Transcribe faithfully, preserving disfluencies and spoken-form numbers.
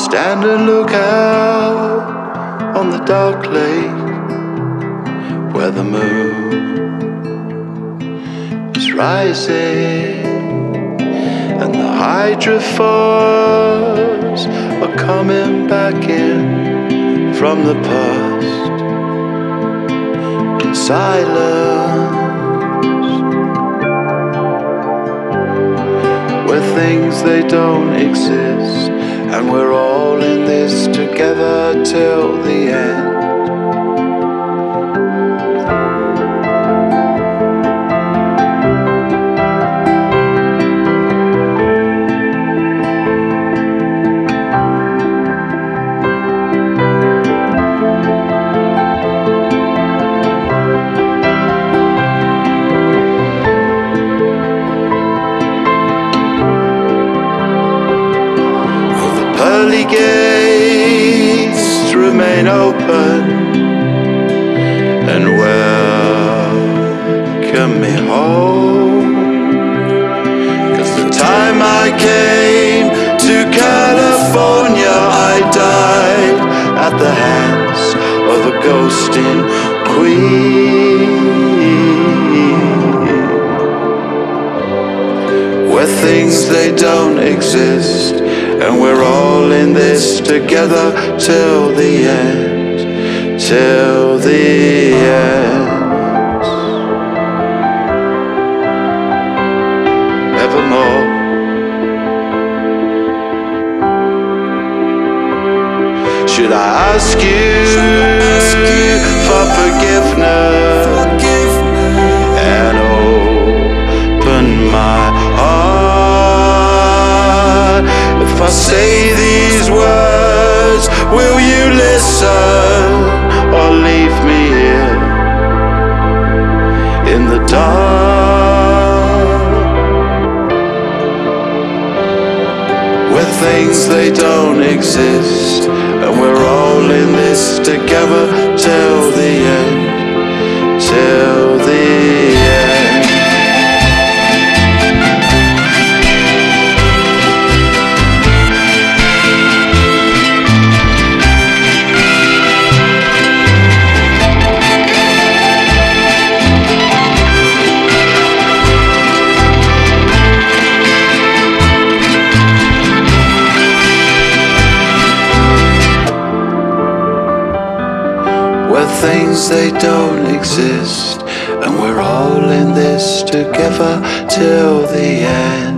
stand and look out on the dark lake where the moon is rising and the hydrophores are coming back in from the past in silence, where things they don't exist, and we're all in this together till the end. Pearly gates remain open and welcome me home, 'cause the time I came to California I died at the hands of a ghosting queen, where things they don't exist, and we're all in this together till the end, till the end. Evermore. Should I ask you, ask you for forgiveness, forgiveness and open my heart? If I say these words, will you listen or leave me here in the dark, where things they don't exist, and we're all in this together till the end, till the end. Where things they don't exist, and we're all in this together till the end.